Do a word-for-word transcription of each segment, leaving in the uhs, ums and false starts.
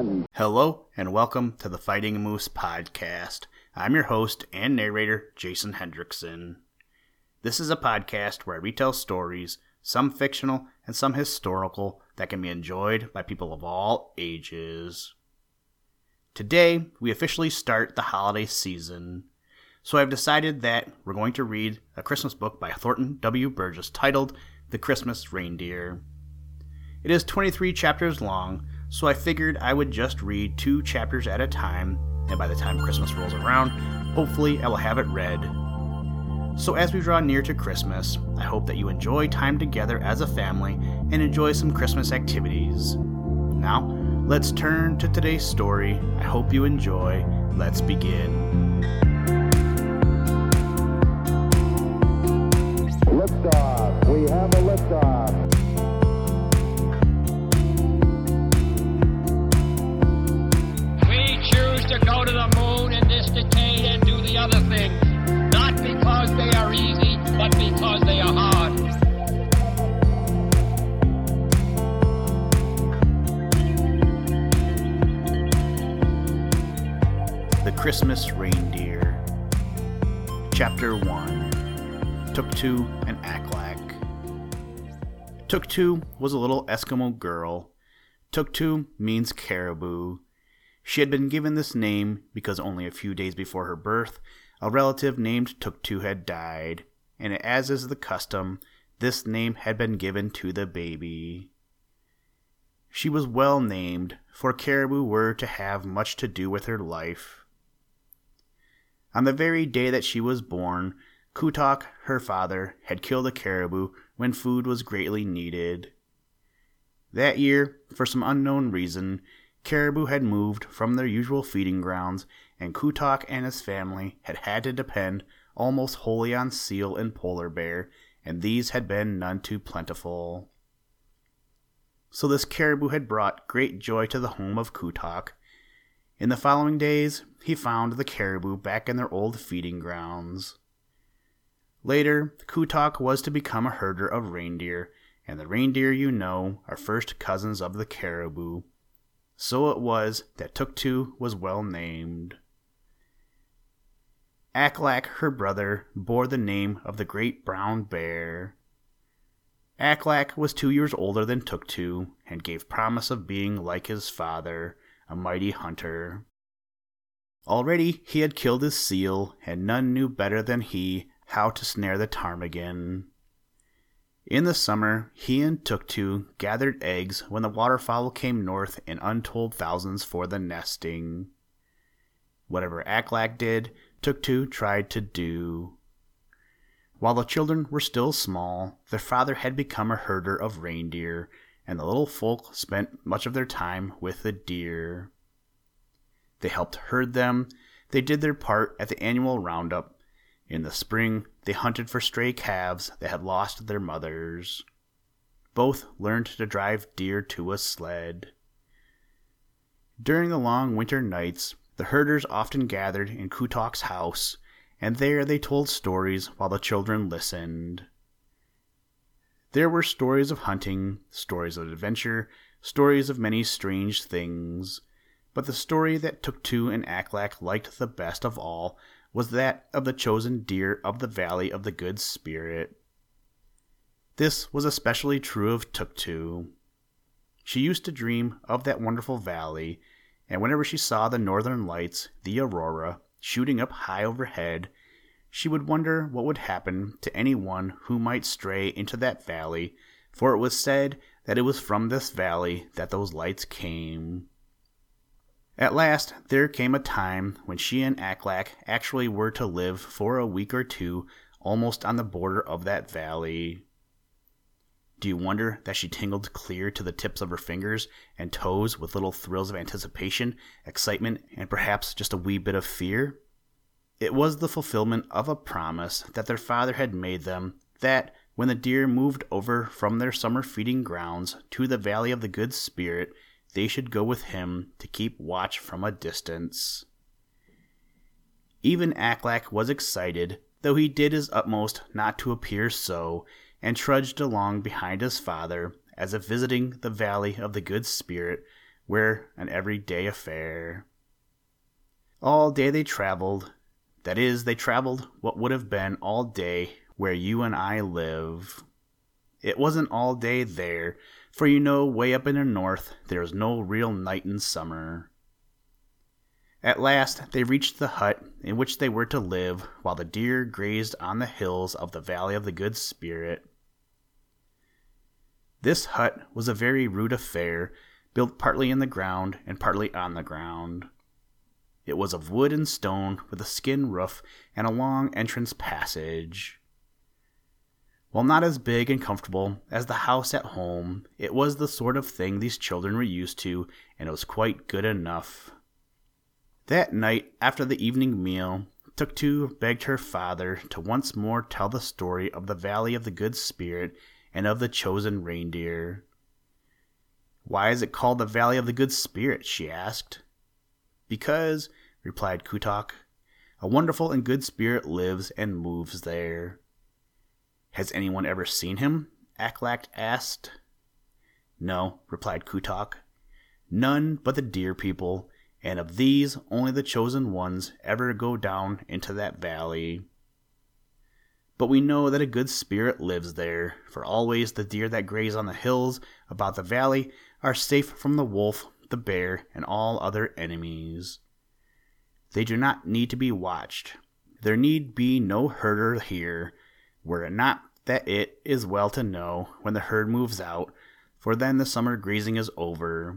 One. Hello, and welcome to the Fighting Moose podcast. I'm your host and narrator, Jason Hendrickson. This is a podcast where I retell stories, some fictional and some historical, that can be enjoyed by people of all ages. Today, we officially start the holiday season, so I've decided that we're going to read a Christmas book by Thornton W. Burgess titled The Christmas Reindeer. It is twenty-three chapters long, so I figured I would just read two chapters at a time, and by the time Christmas rolls around, hopefully I will have it read. So as we draw near to Christmas, I hope that you enjoy time together as a family and enjoy some Christmas activities. Now, let's turn to today's story. I hope you enjoy. Let's begin. Liftoff. We have a liftoff. To go to the moon in this decade and do the other things, not because they are easy, but because they are hard. The Christmas Reindeer. Chapter one. Tuktu and Aklak. Tuktu was a little Eskimo girl. Tuktu means caribou. She had been given this name because only a few days before her birth, a relative named Tuktu had died, and as is the custom, this name had been given to the baby. She was well named, for caribou were to have much to do with her life. On the very day that she was born, Kutok, her father, had killed a caribou when food was greatly needed. That year, for some unknown reason, caribou had moved from their usual feeding grounds, and Kutok and his family had had to depend almost wholly on seal and polar bear, and these had been none too plentiful. So this caribou had brought great joy to the home of Kutok. In the following days, he found the caribou back in their old feeding grounds. Later, Kutok was to become a herder of reindeer, and the reindeer, you know, are first cousins of the caribou. So it was that Tuktu was well named. Aklak, her brother, bore the name of the great brown bear. Aklak was two years older than Tuktu, and gave promise of being like his father, a mighty hunter. Already he had killed his seal, and none knew better than he how to snare the ptarmigan. In the summer, he and Tuktu gathered eggs when the waterfowl came north in untold thousands for the nesting. Whatever Aklak did, Tuktu tried to do. While the children were still small, their father had become a herder of reindeer, and the little folk spent much of their time with the deer. They helped herd them, they did their part at the annual roundup. In the spring, they hunted for stray calves that had lost their mothers. Both learned to drive deer to a sled. During the long winter nights, the herders often gathered in Kutok's house, and there they told stories while the children listened. There were stories of hunting, stories of adventure, stories of many strange things, but the story that Tuktu and Aklak liked the best of all was that of the chosen deer of the Valley of the Good Spirit. This was especially true of Tuktu. She used to dream of that wonderful valley, and whenever she saw the northern lights, the aurora, shooting up high overhead, she would wonder what would happen to anyone who might stray into that valley, for it was said that it was from this valley that those lights came. At last, there came a time when she and Aklak actually were to live for a week or two almost on the border of that valley. Do you wonder that she tingled clear to the tips of her fingers and toes with little thrills of anticipation, excitement, and perhaps just a wee bit of fear? It was the fulfillment of a promise that their father had made them that, when the deer moved over from their summer feeding grounds to the Valley of the Good Spirit, they should go with him to keep watch from a distance. Even Aklak was excited, though he did his utmost not to appear so, and trudged along behind his father, as if visiting the Valley of the Good Spirit were an everyday affair. All day they traveled. That is, they traveled what would have been all day where you and I live. It wasn't all day there, for you know, way up in the north, there is no real night in summer. At last, they reached the hut in which they were to live while the deer grazed on the hills of the Valley of the Good Spirit. This hut was a very rude affair, built partly in the ground and partly on the ground. It was of wood and stone, with a skin roof and a long entrance passage. While not as big and comfortable as the house at home, it was the sort of thing these children were used to, and it was quite good enough. That night, after the evening meal, Tuktu begged her father to once more tell the story of the Valley of the Good Spirit and of the chosen reindeer. "Why is it called the Valley of the Good Spirit?" she asked. "Because," replied Kutok, "a wonderful and good spirit lives and moves there." "Has anyone ever seen him?" Aklak asked. "No," replied Kutok. "None but the deer people, and of these only the chosen ones ever go down into that valley. But we know that a good spirit lives there, for always the deer that graze on the hills about the valley are safe from the wolf, the bear, and all other enemies. They do not need to be watched. There need be no herder here, were it not that it is well to know when the herd moves out, for then the summer grazing is over.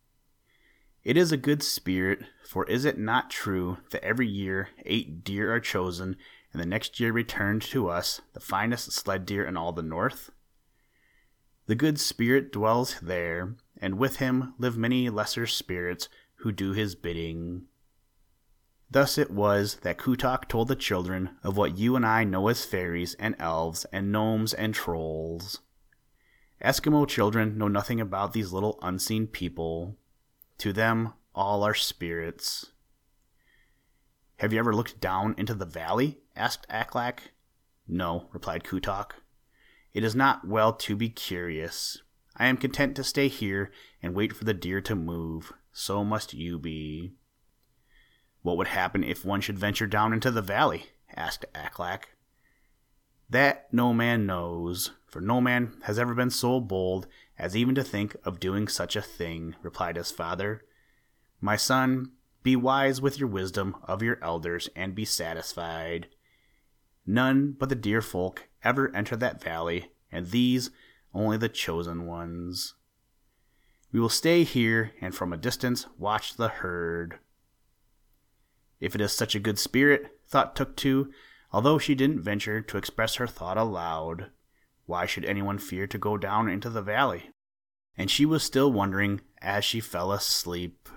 It is a good spirit, for is it not true that every year eight deer are chosen, and the next year returned to us, the finest sled deer in all the north? The good spirit dwells there, and with him live many lesser spirits who do his bidding." Thus it was that Kutok told the children of what you and I know as fairies and elves and gnomes and trolls. Eskimo children know nothing about these little unseen people. To them, all are spirits. "Have you ever looked down into the valley?" asked Aklak. "No," replied Kutok. "It is not well to be curious. I am content to stay here and wait for the deer to move. So must you be." "What would happen if one should venture down into the valley?" asked Aklak. "That no man knows, for no man has ever been so bold as even to think of doing such a thing," replied his father. "My son, be wise with your wisdom of your elders and be satisfied. None but the deer folk ever enter that valley, and these only the chosen ones. We will stay here and from a distance watch the herd." "If it is such a good spirit," thought Tuktu, although she didn't venture to express her thought aloud, "why should anyone fear to go down into the valley?" And she was still wondering as she fell asleep.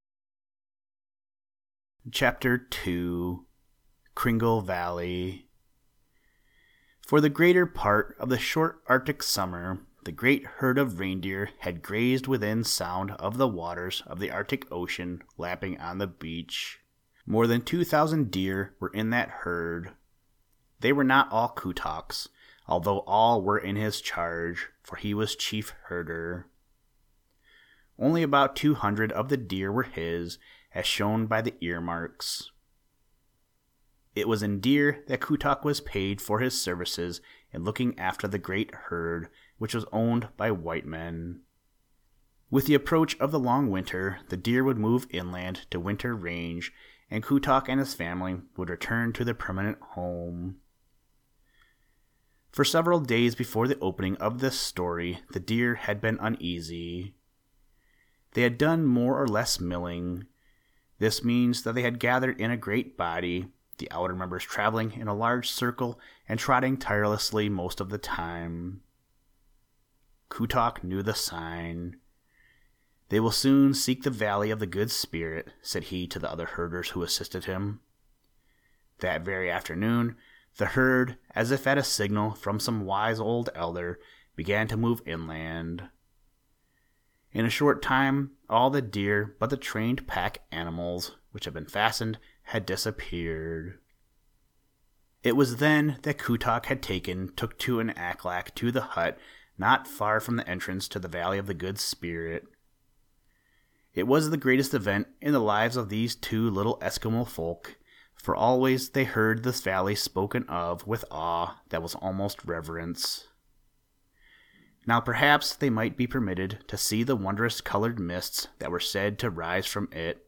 Chapter two. Kringle Valley. For the greater part of the short Arctic summer, the great herd of reindeer had grazed within sound of the waters of the Arctic Ocean lapping on the beach. More than two thousand deer were in that herd. They were not all Kutok's, although all were in his charge, for he was chief herder. Only about two hundred of the deer were his, as shown by the earmarks. It was in deer that Kutok was paid for his services in looking after the great herd, which was owned by white men. With the approach of the long winter, the deer would move inland to winter range, and Kutok and his family would return to their permanent home. For several days before the opening of this story, the deer had been uneasy. They had done more or less milling. This means that they had gathered in a great body, the outer members traveling in a large circle and trotting tirelessly most of the time. Kutok knew the sign. "They will soon seek the Valley of the Good Spirit," said he to the other herders who assisted him. That very afternoon, the herd, as if at a signal from some wise old elder, began to move inland. In a short time, all the deer but the trained pack animals, which had been fastened, had disappeared. It was then that Kutok had taken Tuktu and Aklak to the hut not far from the entrance to the Valley of the Good Spirit. It was the greatest event in the lives of these two little Eskimo folk, for always they heard this valley spoken of with awe that was almost reverence. Now perhaps they might be permitted to see the wondrous colored mists that were said to rise from it.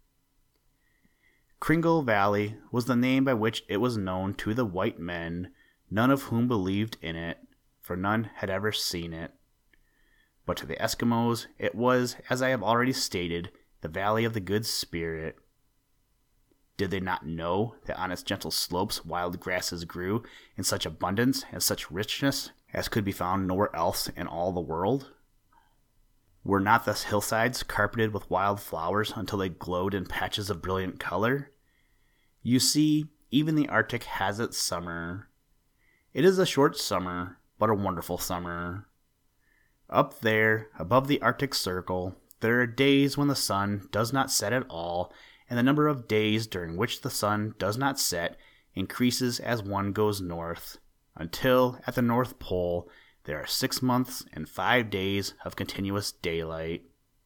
Kringle Valley was the name by which it was known to the white men, none of whom believed in it, for none had ever seen it. But to the Eskimos, it was, as I have already stated, the Valley of the Good Spirit. Did they not know that on its gentle slopes wild grasses grew in such abundance and such richness as could be found nowhere else in all the world? Were not the hillsides carpeted with wild flowers until they glowed in patches of brilliant color? You see, even the Arctic has its summer. It is a short summer, but a wonderful summer. Up there, above the Arctic Circle, there are days when the sun does not set at all, and the number of days during which the sun does not set increases as one goes north, until at the North Pole there are six months and five days of continuous daylight.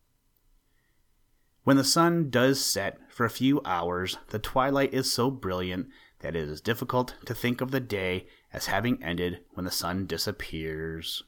When the sun does set for a few hours, the twilight is so brilliant that it is difficult to think of the day as having ended when the sun disappears.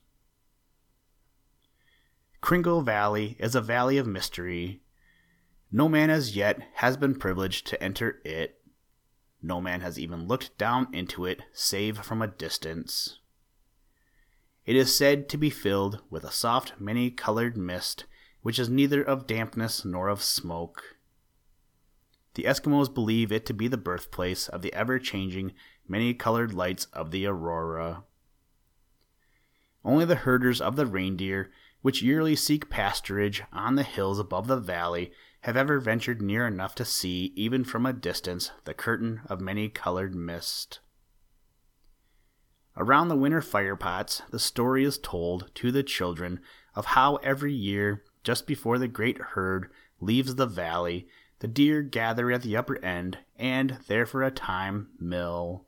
Kringle Valley is a valley of mystery. No man as yet has been privileged to enter it. No man has even looked down into it save from a distance. It is said to be filled with a soft, many-colored mist, which is neither of dampness nor of smoke. The Eskimos believe it to be the birthplace of the ever-changing, many-colored lights of the aurora. Only the herders of the reindeer, which yearly seek pasturage on the hills above the valley, have ever ventured near enough to see, even from a distance, the curtain of many-colored mist. Around the winter firepots, the story is told to the children of how every year, just before the great herd leaves the valley, the deer gather at the upper end, and there for a time mill.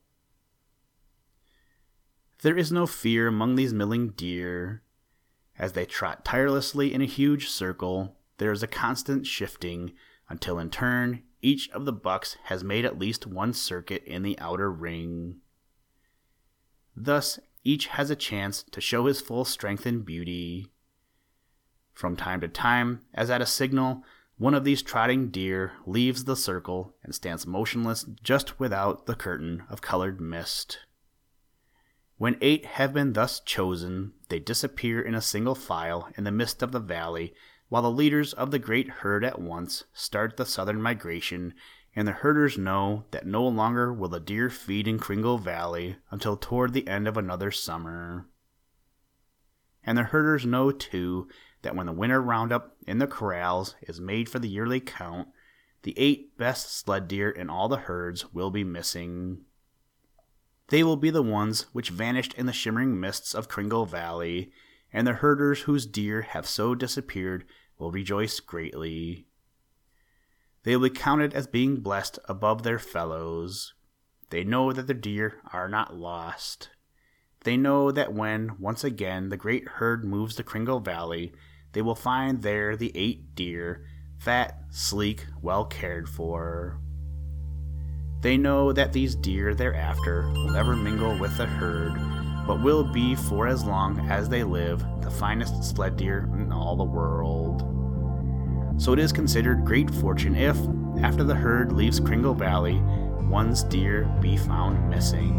There is no fear among these milling deer. As they trot tirelessly in a huge circle, there is a constant shifting, until in turn each of the bucks has made at least one circuit in the outer ring. Thus each has a chance to show his full strength and beauty. From time to time, as at a signal, one of these trotting deer leaves the circle and stands motionless just without the curtain of colored mist. When eight have been thus chosen, they disappear in a single file in the mist of the valley, while the leaders of the great herd at once start the southern migration, and the herders know that no longer will the deer feed in Kringle Valley until toward the end of another summer. And the herders know, too, that when the winter roundup in the corrals is made for the yearly count, the eight best sled deer in all the herds will be missing. They will be the ones which vanished in the shimmering mists of Kringle Valley, and the herders whose deer have so disappeared will rejoice greatly. They will be counted as being blessed above their fellows. They know that their deer are not lost. They know that when, once again, the great herd moves to Kringle Valley, they will find there the eight deer, fat, sleek, well cared for. They know that these deer thereafter will never mingle with the herd, but will be for as long as they live the finest sled deer in all the world. So it is considered great fortune if, after the herd leaves Kringle Valley, one's deer be found missing.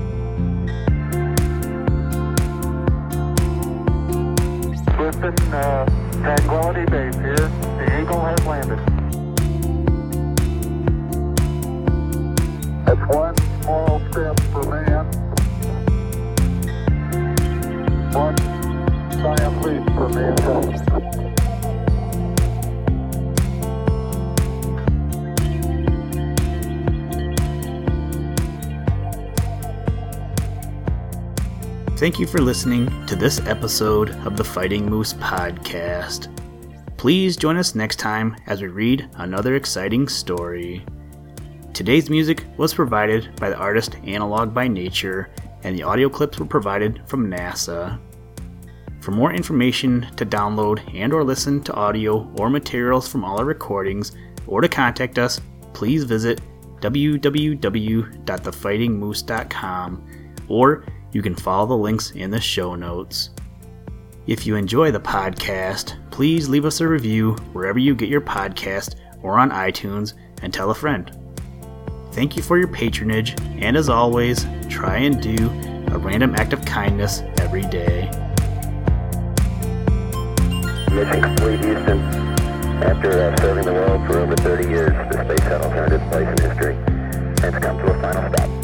Houston, uh, Tranquility Base here. The Eagle has landed. That's one small step for man, one giant leap for mankind. Thank you for listening to this episode of the Fighting Moose Podcast. Please join us next time as we read another exciting story. Today's music was provided by the artist Analog by Nature, and the audio clips were provided from NASA. For more information to download and or listen to audio or materials from all our recordings, or to contact us, please visit w w w dot the fighting moose dot com, or you can follow the links in the show notes. If you enjoy the podcast, please leave us a review wherever you get your podcast or on iTunes, and tell a friend. Thank you for your patronage, and as always, try and do a random act of kindness every day. Mission complete, Houston. After uh, serving the world for over thirty years, the space shuttle turned its place in history and it's come to a final stop.